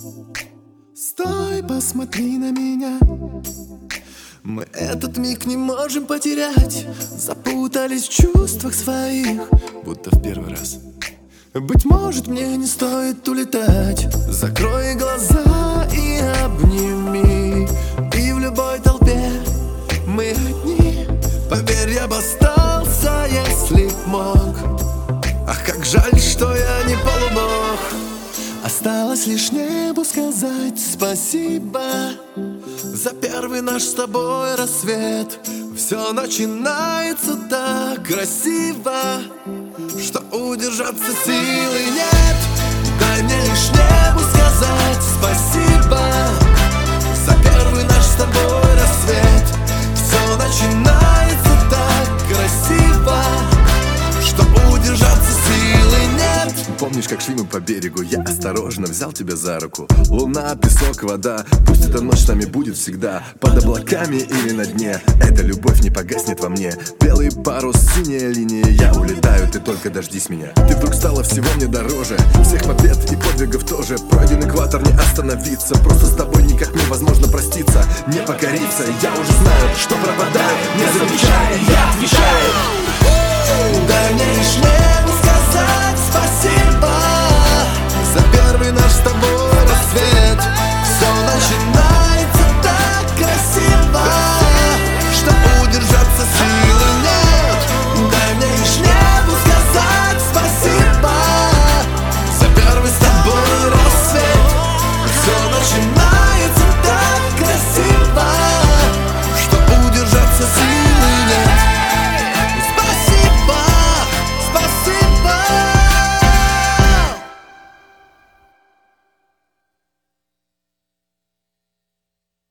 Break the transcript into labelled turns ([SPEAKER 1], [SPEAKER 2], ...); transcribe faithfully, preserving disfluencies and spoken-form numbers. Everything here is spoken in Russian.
[SPEAKER 1] Стой, посмотри на меня. Мы этот миг не можем потерять. Запутались в чувствах своих, будто в первый раз. Быть может, мне не стоит улетать. Закрой глаза и обними. И в любой толпе мы одни. Поверь, я бы остался, если б мог. Ах, как жаль, что я не полубог. Осталось лишь небу сказать спасибо за первый наш с тобой рассвет. Все начинается так красиво, что удержаться силы нет. Дай мне лишь небу сказать спасибо за первый наш с тобой рассвет. Все начинается так красиво, что удержаться силы нет.
[SPEAKER 2] Помнишь, как шли мы по берегу? Я осторожно взял тебя за руку. Луна, песок, вода. Пусть эта ночь с нами будет всегда. Под облаками или на дне. Эта любовь не погаснет во мне. Белый парус, синяя линия. Я улетаю, ты только дождись меня. Ты вдруг стала всего мне дороже. Всех побед и подвигов тоже. Пройден экватор, не остановиться. Просто с тобой никак невозможно проститься. Не покориться, я уже знаю, что пропадаю. Не замечая, я отвечаю.
[SPEAKER 1] Дай мне лишь небу сказать спасибо за первый наш с тобой